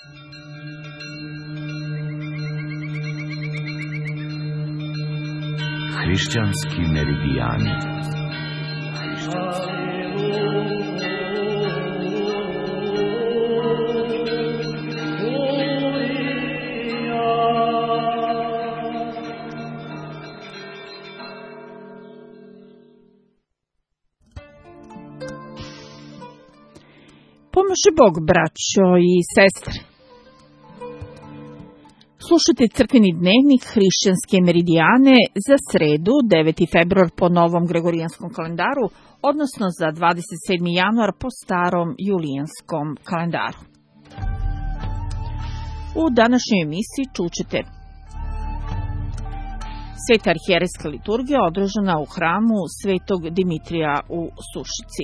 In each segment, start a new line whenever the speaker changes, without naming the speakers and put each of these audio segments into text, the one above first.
Hrišćanski meridijani.
Pomože Bog, braćo i sestre. Slušajte crkveni dnevnik Hrišćanske meridijane za sredu, 9. februar po novom gregorijanskom kalendaru, odnosno za 27. januar po starom julijanskom kalendaru. U današnjoj emisiji čućete: Sveta arhijerejska liturgija održana u hramu Svetog Dimitrija u Sušici.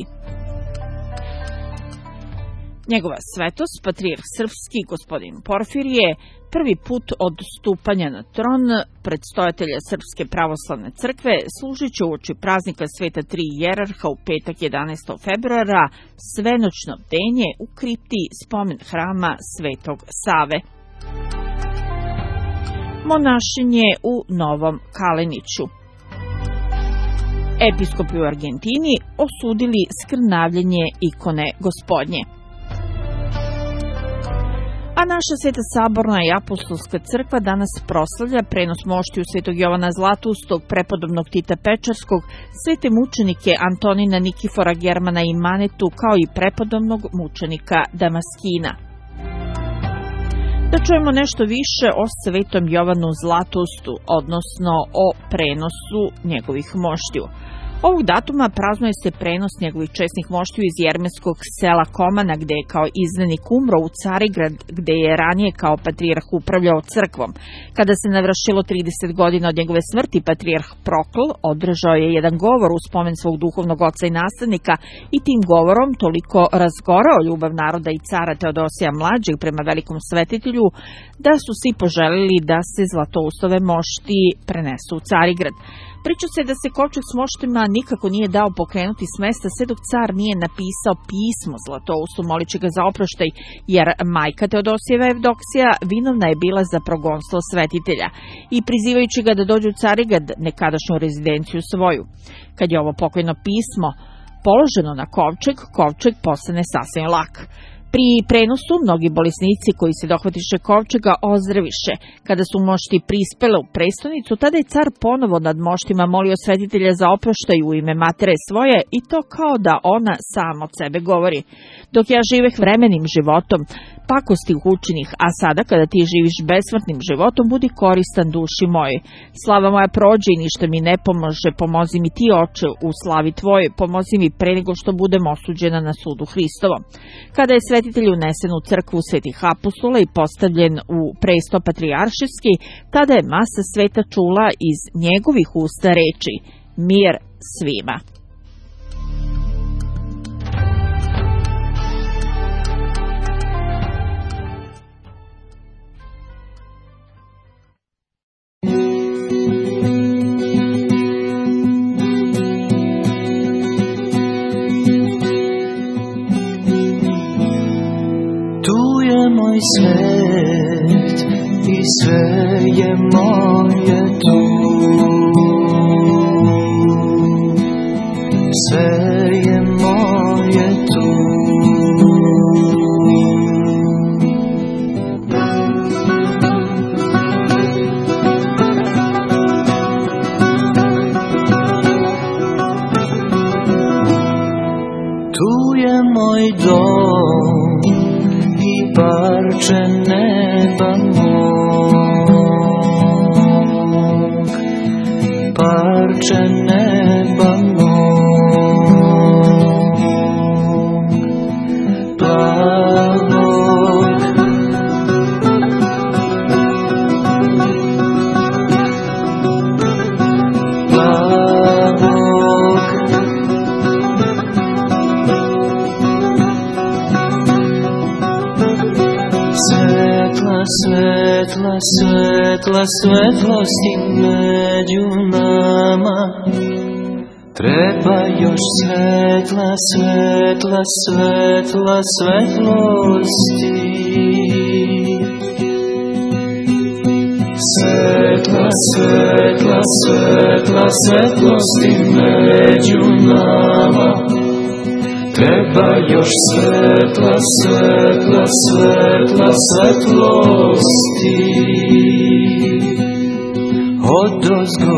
Njegova svetost, patrijarh srpski gospodin Porfirije, prvi put od stupanja na tron predstojatelja Srpske pravoslavne crkve, služit će uoči praznika Sveta Tri Jerarha u petak 11. februara svenoćno bdenje u kripti spomen hrama Svetog Save. Monašenje u Novom Kaleniću. Episkopi u Argentini osudili skrnavljenje ikone Gospodnje. A naša Sveta Saborna i Apostolska crkva danas proslavlja prenos moštiju Svetog Jovana Zlatustog, prepodobnog Tita Pečarskog, svete mučenike Antonina, Nikifora, Germana i Manetu, kao i prepodobnog mučenika Damaskina. Da čujemo nešto više o Svetom Jovanu Zlatustu, odnosno o prenosu njegovih moštiju. Ovog datuma praznuje se prenos njegovih česnih moštiju iz jermenskog sela Komana, gde je kao iznenik umro, u Carigrad, gde je ranije kao patrijarh upravljao crkvom. Kada se navršilo 30 godina od njegove smrti, patrijarh Prokl održao je jedan govor u spomen svog duhovnog oca i nastavnika i tim govorom toliko razgorao ljubav naroda i cara Teodosija mlađeg prema velikom svetitelju, da su svi poželili da se Zlatoustove mošti prenesu u Carigrad. Priča se da se kovčeg s moštima nikako nije dao pokrenuti s mesta sve dok car nije napisao pismo Zlatoustu molići ga za oproštaj, jer majka Teodosijeva Evdoksija vinovna je bila za progonstvo svetitelja i prizivajući ga da dođe u Carigrad, nekadašnju rezidenciju svoju. Kad je ovo pokojno pismo položeno na kovčeg postane sasvim lak. Pri prenosu mnogi bolesnici koji se dohvatiše kovčega ozdraviše. Kada su mošti prispele u prestonicu, tada je car ponovo nad moštima molio svetitelja za oproštaj u ime matere svoje i to kao da ona sama od sebe govori: dok ja živeh vremenim životom, pakosti učinih, a sada kada ti živiš besmrtnim životom, budi koristan duši mojoj. Slava moja prođe i ništa mi ne pomože, pomozi mi ti, oče, u slavi tvojoj, pomozi mi pre nego što budem osuđena na sudu Hristovom. Kada je svetitelj unesen u crkvu svetih apostola i postavljen u presto patrijaršijski, tada je masa sveta čula iz njegovih usta reči: mir svima.
Moj svet i sve je moje tu, sve je moje tu. Tu je moj dom i parče neba mog, parče neba mog, plavog. Plavog. Svetla, svetla, svetlosti među nama. Treba još svetla, svetla, svetla, svetlosti. svetla, svetla, svetlosti među nama. Treba još svetla, svetla, svetla, svetlosti odozgo.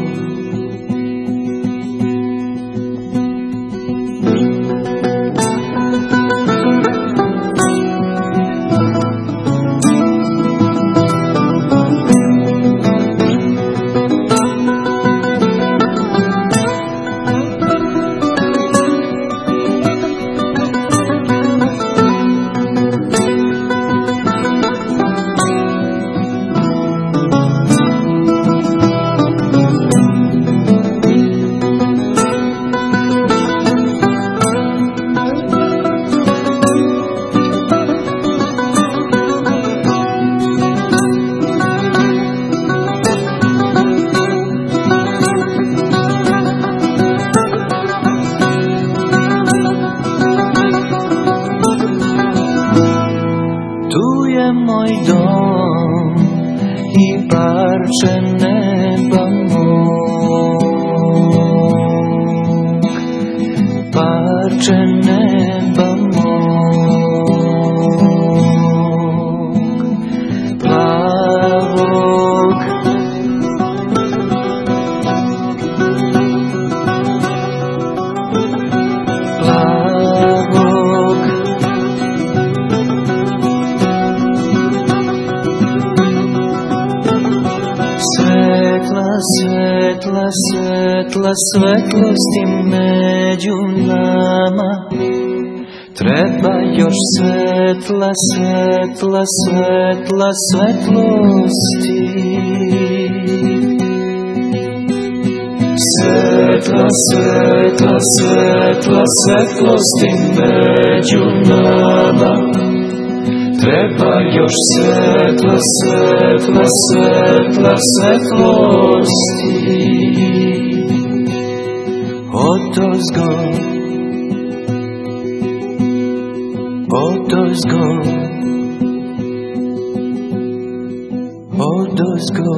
Svetlosti među nama. Treba još svetla, svetla, svetla, svetlosti. Svetla, svetla, svetla, svetlosti među nama. Treba još svetla, svetla, svetla, svetlosti odozgo, odozgo, odozgo.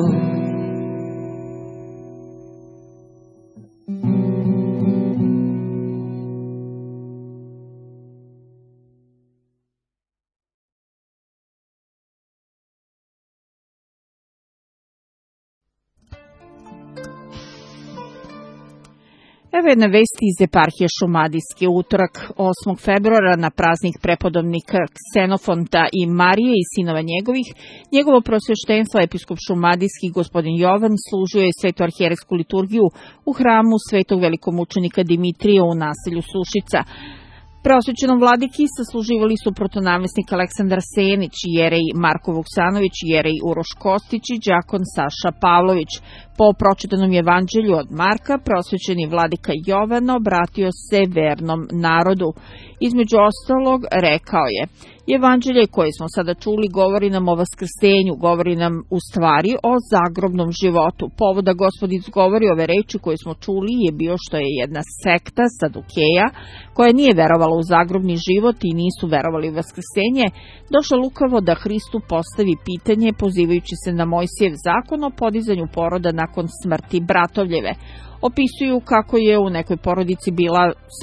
Evo jedna vest iz eparhije Šumadijske. Utorak 8. februara na praznik prepodobnika Ksenofonta i Marije i sinova njegovih, njegovo prosvještenstvo episkop Šumadijski gospodin Jovan služio je svetu arhijerejsku liturgiju u hramu svetog velikomučenika Dimitrija u naselju Sušica. Preosvećenom vladiki sasluživali su protonamjesnik Aleksandar Senić, jerej Marko Vuksanović, jerej Uroš Kostić i đakon Saša Pavlović. Po pročitanom evanđelju od Marka, preosvećeni vladika Jovan obratio se vernom narodu. Između ostalog, rekao je: Evanđelje koje smo sada čuli govori nam o vaskrsenju, govori nam u stvari o zagrobnom životu. Povoda Gospod izgovori ove reči koje smo čuli je bio što je jedna sekta Sadukeja, koja nije verovala u zagrobni život i nisu verovali u vaskrsenje, došla lukavo da Hristu postavi pitanje pozivajući se na Mojsijev zakon o podizanju poroda nakon smrti bratovljeve. Opisuju kako je u nekoj porodici bila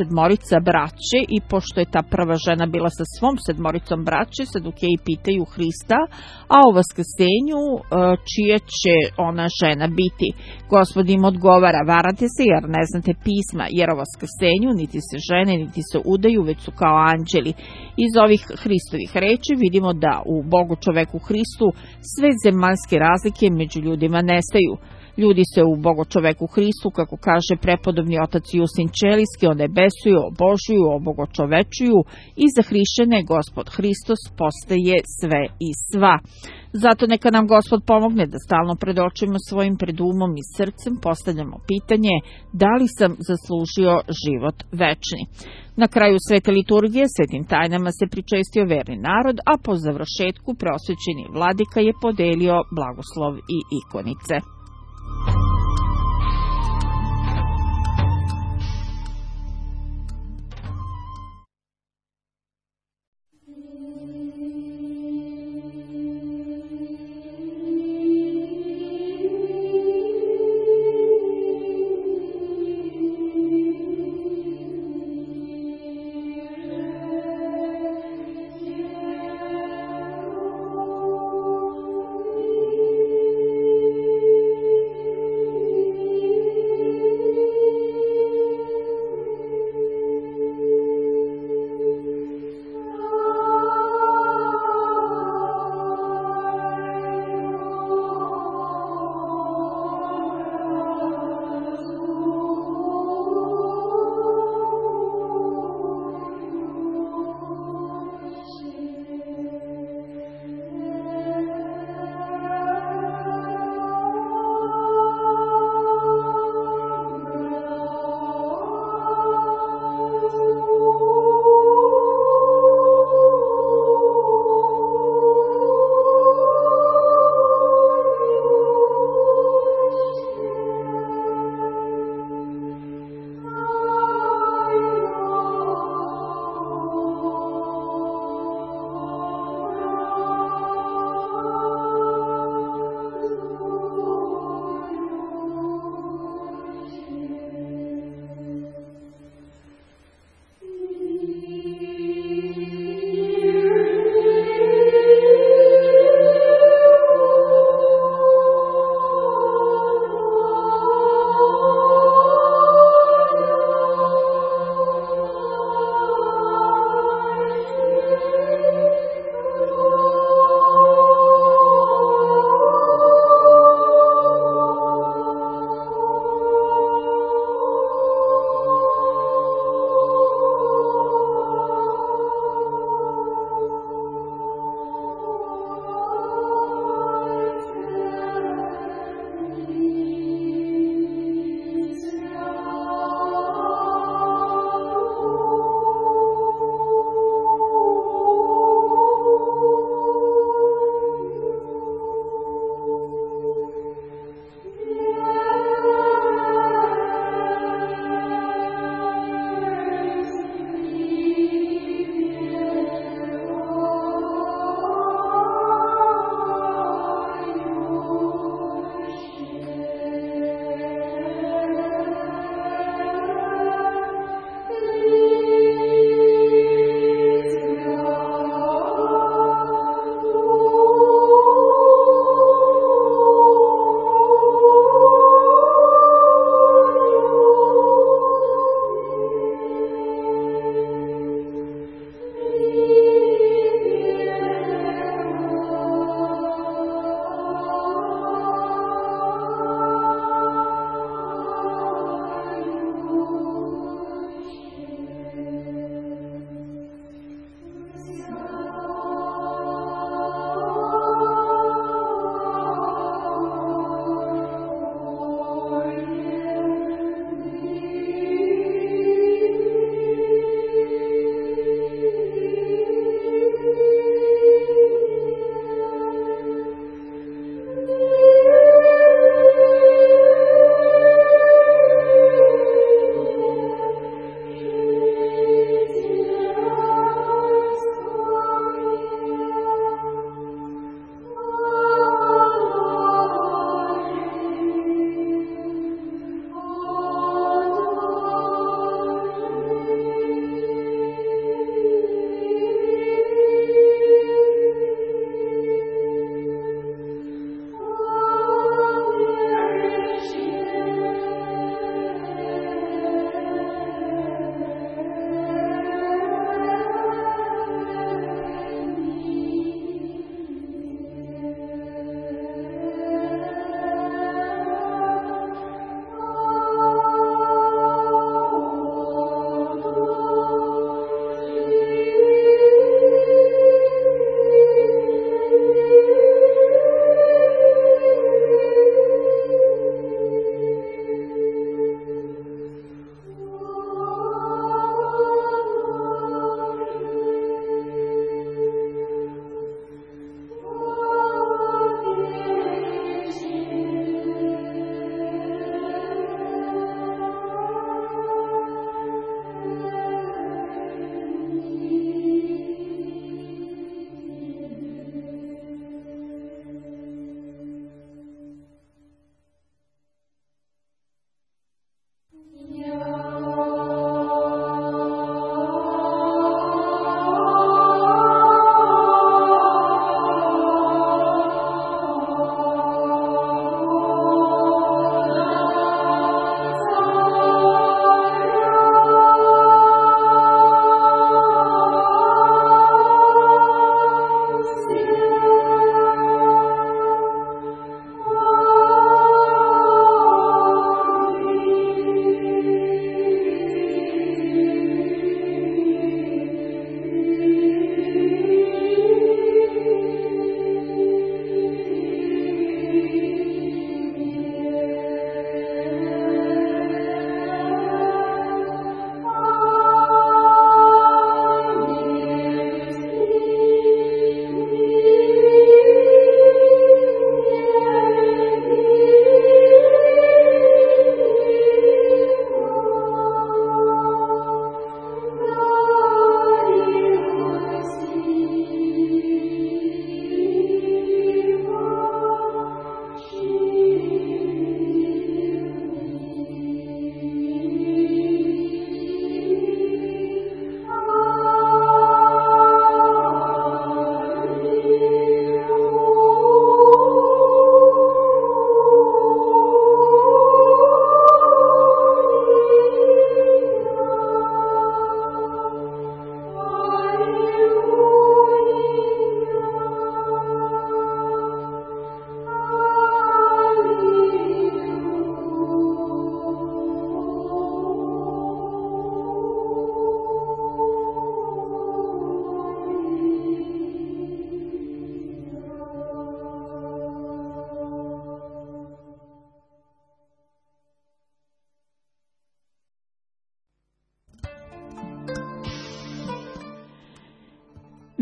7 braće i pošto je ta prva žena bila sa svom 7 braće, Sadukeji pitaju Hrista, a o vaskrsenju čija će ona žena biti. Gospod im odgovara: varate se jer ne znate pisma, jer o vaskrsenju niti se žene niti se udaju, već su kao anđeli. Iz ovih Hristovih reči vidimo da u Bogu čoveku Hristu sve zemaljske razlike među ljudima nestaju. Ljudi se u Bogočoveku Hristu, kako kaže prepodobni otac Justin Ćelijski, onebesuju, obožuju, obogočovečuju i za hrišćane Gospod Hristos postaje sve i sva. Zato neka nam Gospod pomogne da stalno pred očima svojim, pred umom i srcem postavljamo pitanje: da li sam zaslužio život večni? Na kraju svete liturgije svetim tajnama se pričestio verni narod, a po završetku preosvećeni vladika je podelio blagoslov i ikonice.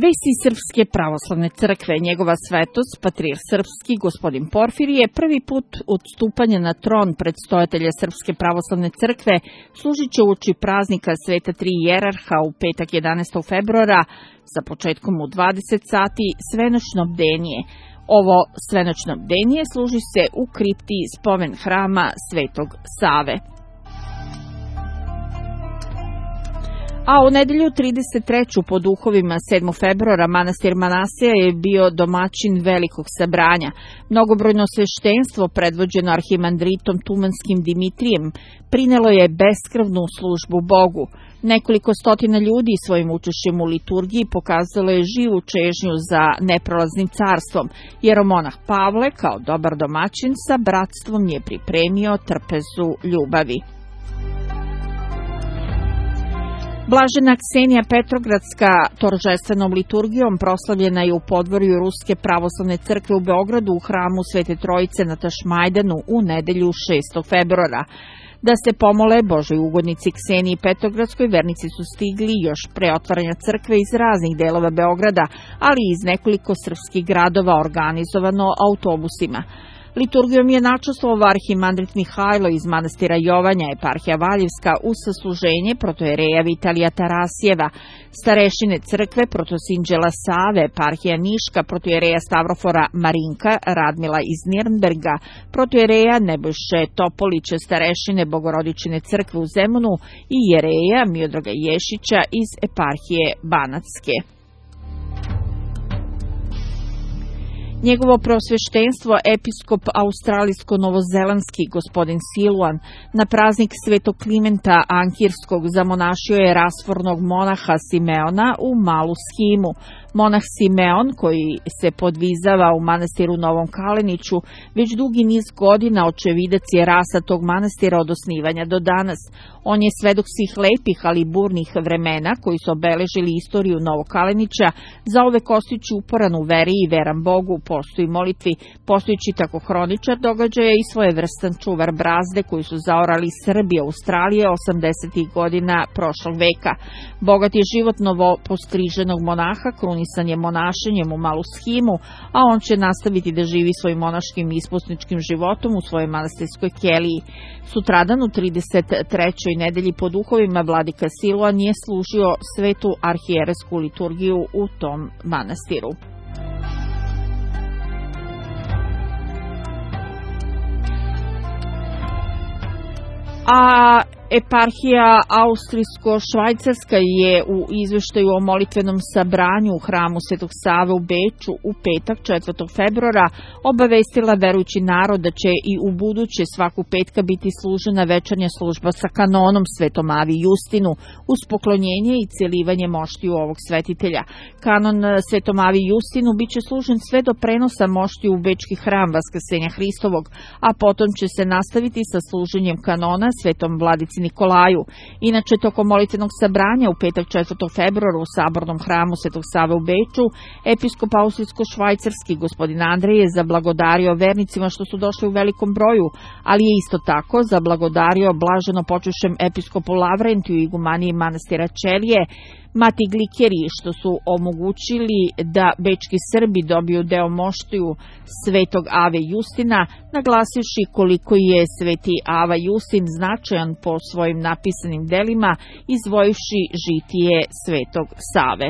Vesti Srpske pravoslavne crkve. Njegova svetost, patrijarh srpski, gospodin Porfirije, prvi put od stupanja na tron predstojatelja Srpske pravoslavne crkve služit će uoči praznika Sveta tri jerarha u petak 11. februara sa početkom u 20 sati svenoćno bdenije. Ovo svenoćno bdenije služi se u kripti spomen hrama Svetog Save. A u nedelju 33. po duhovima 7. februara manastir Manasija je bio domaćin velikog sabranja. Mnogobrojno sveštenstvo predvođeno arhimandritom Tumanskim Dimitrijem prinelo je beskrvnu službu Bogu. Nekoliko stotina ljudi svojim učešćem u liturgiji pokazalo je živu čežnju za neprolaznim carstvom. Jeromonah Pavle, kao dobar domaćin, sa bratstvom je pripremio trpezu ljubavi. Blažena Ksenija Petrogradska торжественom liturgijom proslavljena je u podvorju Ruske pravoslavne crkve u Beogradu u hramu Svete Trojice na Tašmajdanu u nedelju 6. februara. Da se pomole Božoj ugodnici Kseniji Petrogradskoj, vernici su stigli još pre otvaranja crkve iz raznih delova Beograda, ali i iz nekoliko srpskih gradova organizovano autobusima. Liturgijom je načastvovao arhimandrit Mihajlo iz manastira Jovanja, eparhija Valjevska, uz sasluženje protojereja Vitalija Tarasijeva, starešine crkve protosinđela Save, eparhija Niška, protojereja Stavrofora Marinka, Radmila iz Nirnberga, protojereja Nebojše Topolića, starešine Bogorodičine crkve u Zemunu i jereja Miodraga Ješića iz eparhije Banatske. Njegovo preosveštenstvo, episkop australijsko-novozelandski gospodin Siluan, na praznik Svetog Klimenta Ankirskog zamonašio je rasfornog monaha Simeona u Malu Schimu. Monah Simeon, koji se podvizava u manastiru Novom Kaleniću, već dugi niz godina očevidac je rasa tog manastira od osnivanja do danas. On je svedok svih lepih, ali burnih vremena koji su obeležili istoriju Novog Kalenića, zauvek ostajući uporan u veri i veran Bogu, postu i molitvi, postojući tako hroničar događaja i svojevrstan čuvar brazde koji su zaorali Srbije, Australije 80. godina prošlog veka. Bogat je život novo postriženog monaha, krunisan je monašenjem u Malu Schimu, a on će nastaviti da živi svojim monaškim i ispusničkim životom u svojoj manastirskoj keliji. Sutradan u 33. nedelji po duhovima vladika Siluan je služio svetu arhijeresku liturgiju u tom manastiru. A eparhija austrijsko-švajcarska je u izveštaju o molitvenom sabranju u hramu Svetog Save u Beču u petak 4. februara obavestila verujući narod da će i u buduće svaku petka biti služena večernja služba sa kanonom Svetom Avi Justinu uz poklonjenje i celivanje moštiju ovog svetitelja. Kanon Svetom Avi Justinu biće služen sve do prenosa moštiju u Bečki hram Vaskrsenja Hristovog, a potom će se nastaviti sa služenjem kanona Svetom Vladici Nikolaju. Inače, tokom molitvenog sabranja u petak 4. februara u sabornom hramu Svetog Save u Beču, episkop austrijsko-švajcarski gospodin Andrej je zablagodario vernicima što su došli u velikom broju, ali je isto tako zablagodario blaženo počušem episkopu Lavrentiju i igumaniji manastira Ćelije, Mati Glikeri, što su omogućili da bečki Srbi dobiju deo moštiju Svetog Ave Justina, naglasivši koliko je Sveti Ava Justin značajan po svojim napisanim delima, izdvojivši žitije Svetog Save.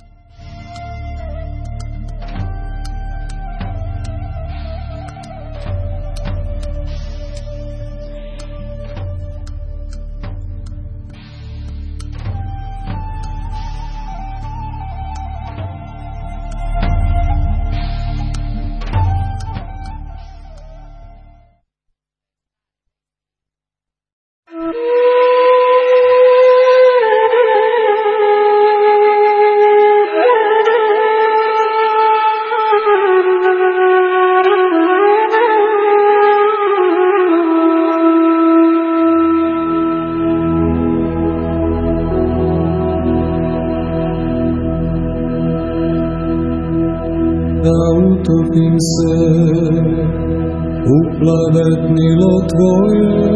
Utopim se u plavetnilo Tvoje,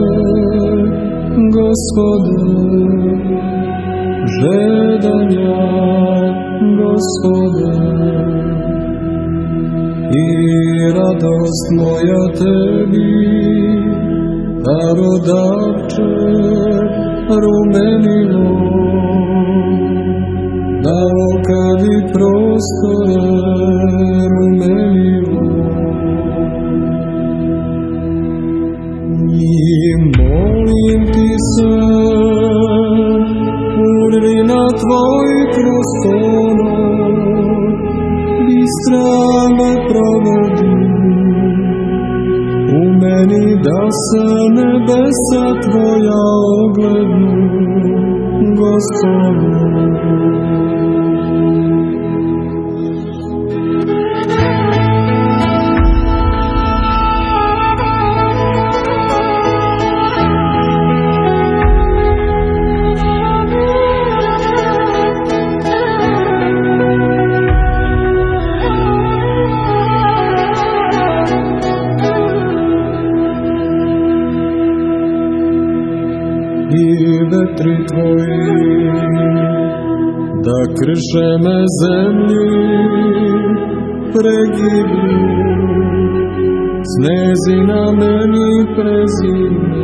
Gospode, žedan ja Gospode, i radost moja tebi, darodavče rumenilo, da okadi prostore rumenilo. I molim ti se, urvina tvoj kroz ponor, bistra me provedi, u meni da se nebesa tvoja oglednu, Gospodu. Vetri tvoji, da krše me zemlji pregibli, snezi na meni prezime.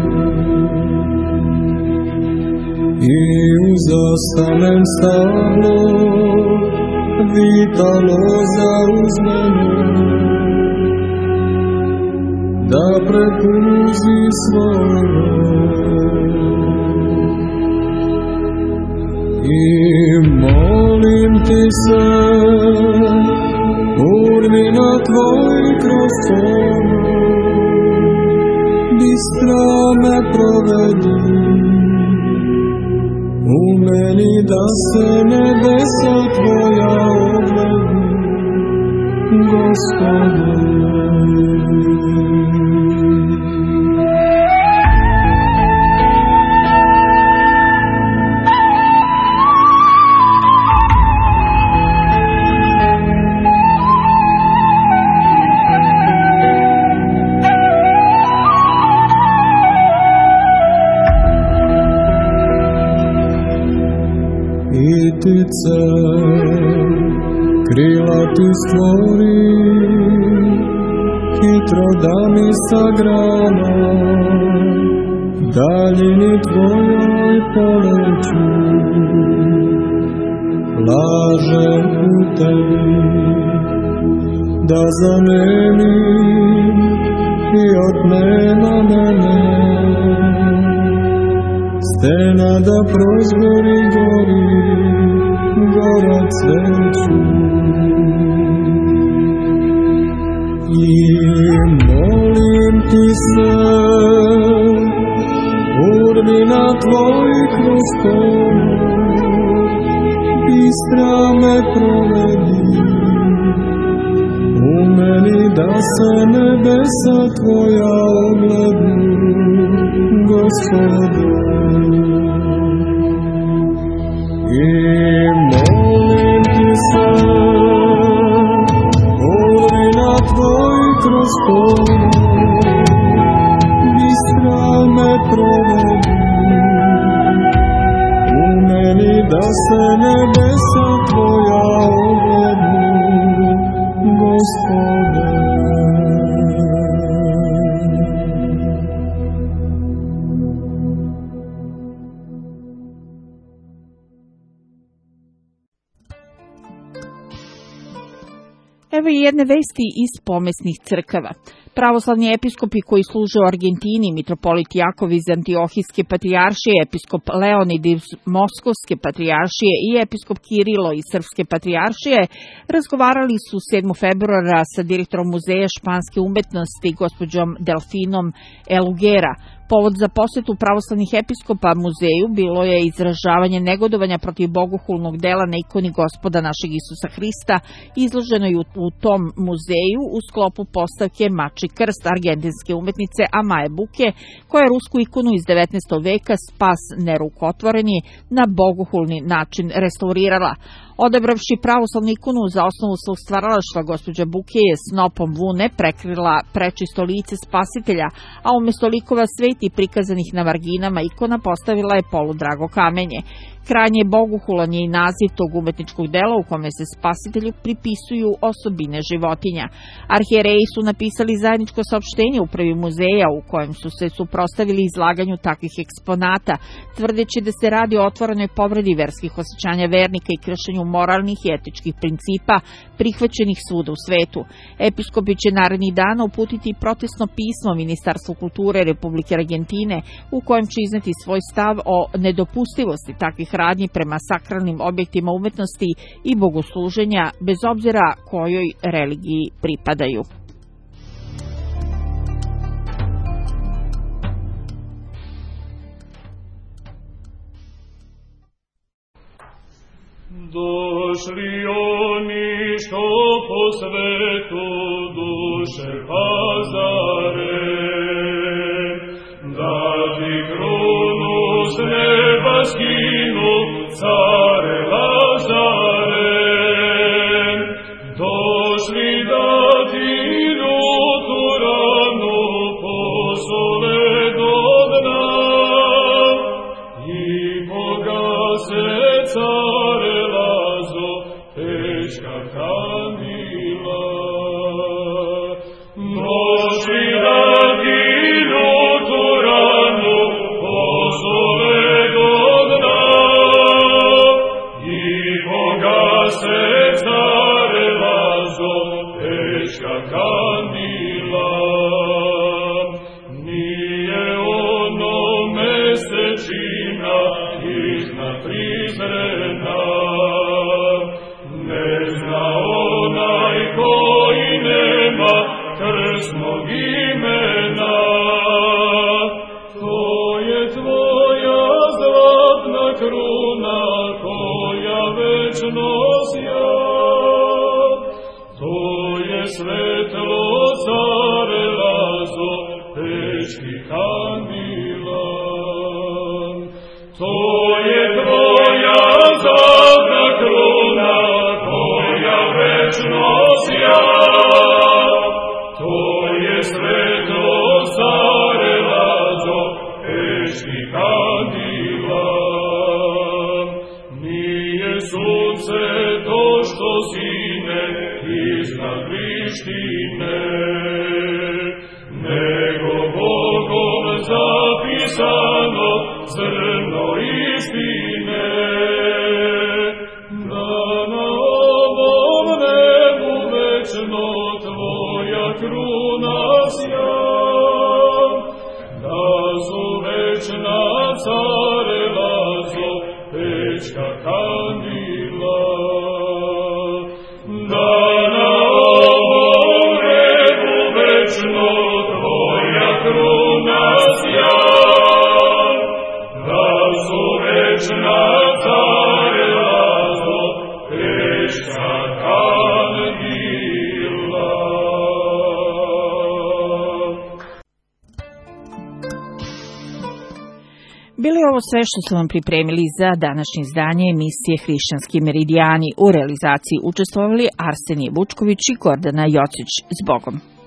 I uzastanem stalno, vita loza uz mene, da prepuzi svoje. I molim ti se, urvina tvoj kroz ponor, bistra me provedi, u meni da se nebesa tvoja oglednu, Gospode. Ptice, krila ti stvori, hitro da mi sagrana, daljini tvojoj poleću, lažem u tebi, da zanemim i odnema mene, stena da prozgori gori, gora cveću. I molim ti se, urvina tvoj kroz ponor, bistra me provedi, u meni da se nebesa tvoja oglednu, Gospode. I molim ti se, urvina tvoj kroz ponor, bistra me provedi, u meni da se nebesa tvoja oglednu, Gospode.
Evo i jedne vesti iz pomesnih crkava. Pravoslavni episkopi koji služe u Argentini, mitropolit Jakov iz Antiohijske patrijaršije, episkop Leonid iz Moskovske patrijaršije i episkop Kirilo iz Srpske patrijaršije razgovarali su 7. februara sa direktorom Muzeja španske umetnosti gospođom Delfinom Elugera. Povod za posetu pravoslavnih episkopa muzeju bilo je izražavanje negodovanja protiv bogohulnog dela na ikoni Gospoda našeg Isusa Hrista, izloženoj u tom muzeju u sklopu postavke Mači krst argentinske umetnice Amaje Buke, koja je rusku ikonu iz 19. veka Spas nerukotvoreni na bogohulni način restaurirala. Odabravši pravoslavnu ikonu za osnovu svog stvaralaštva, gospođa Buke je snopom vune prekrila prečisto lice Spasitelja, a umjesto likova sveti prikazanih na marginama ikona postavila je poludrago kamenje. Krajnje bogohulan je i naziv tog umetničkog dela u kome se Spasitelju pripisuju osobine životinja. Arhijereji su napisali zajedničko saopštenje upravi muzeja u kojem su se suprotstavili izlaganju takvih eksponata, tvrdeći da se radi o otvorenoj povredi verskih osjećanja vernika i kršenju moralnih i etičkih principa prihvaćenih svuda u svetu. Episkopi će narednih dana uputiti protestno pismo Ministarstvu kulture Republike Argentine u kojem će izneti svoj stav o nedopustivosti takvih radnji prema sakralnim objektima umetnosti i bogosluženja bez obzira kojoj religiji pripadaju.
Došli oni što po svetu duše pazare, da ti krunu s neba skinu, care Lazare. Došli da ti ljutu ranu posole do dna i pogase care Lazo, teška kandila. Došli da ti ljutu ranu posole do dna i pogase care Lazo, teška kandila. Nije ono mesečina iznad prizrena, ne zna onaj koji nema krsnog imena. To je tvoja zlatna kruna koja večno sja, to je svetlo care Lazo, teški kandila. To je tvoja zlatna kruna koja večno sja, to je svetlo care Lazo, teški kandila. Nije sunce to što sine iznad Prištine, nego Bogom zapisano zrno istine. Da na ovom nebu večno tvoja kruna sja, da su večna care Lazo, teška kandila. Da na ovom nebu večno tvoja kruna sja, da su večna care Lazo, teška kandila.
Bili je ovo sve što su vam pripremili za današnje izdanje emisije Hrišćanski meridijani. U realizaciji učestvovali Arsenije Vučković i Gordana Jocić. S Bogom!